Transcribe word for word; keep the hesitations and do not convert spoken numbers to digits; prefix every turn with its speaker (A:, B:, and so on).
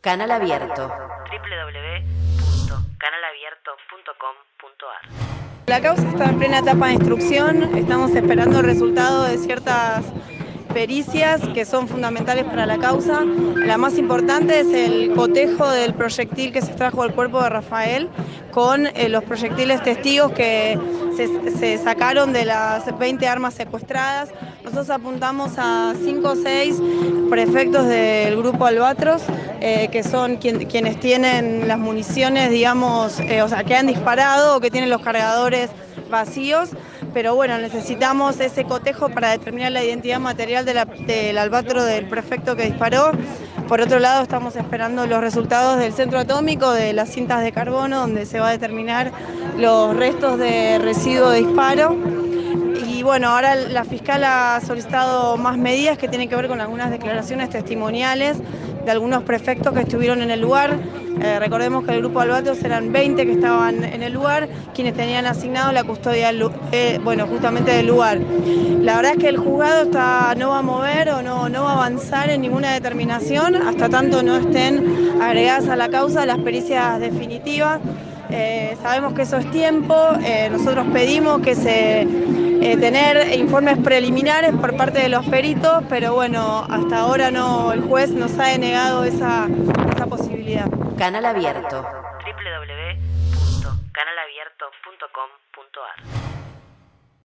A: Canal Abierto.
B: doble u doble u doble u punto canal abierto punto com punto a r.
C: La causa está en plena etapa de instrucción, estamos esperando el resultado de ciertas pericias que son fundamentales para la causa. La más importante es el cotejo del proyectil que se extrajo del cuerpo de Rafael con eh, los proyectiles testigos que se, se sacaron de las veinte armas secuestradas. Nosotros apuntamos a cinco o seis prefectos del grupo Albatros, eh, que son quien, quienes tienen las municiones, digamos, eh, o sea, que han disparado o que tienen los cargadores vacíos, pero bueno, necesitamos ese cotejo para determinar la identidad material de la, del albatro del prefecto que disparó. Por otro lado, estamos esperando los resultados del centro atómico de las cintas de carbono, donde se va a determinar los restos de residuo de disparo. Y bueno, ahora la fiscal ha solicitado más medidas que tienen que ver con algunas declaraciones testimoniales de algunos prefectos que estuvieron en el lugar. Eh, recordemos que el grupo Albatros eran veinte que estaban en el lugar, quienes tenían asignado la custodia, eh, bueno, justamente del lugar. La verdad es que el juzgado está, no va a mover o no, no va a avanzar en ninguna determinación hasta tanto no estén agregadas a la causa las pericias definitivas. Eh, sabemos que eso es tiempo, eh, nosotros pedimos que se eh, tener informes preliminares por parte de los peritos, pero bueno, hasta ahora no, el juez nos ha denegado esa, esa posibilidad.
A: Canal Abierto.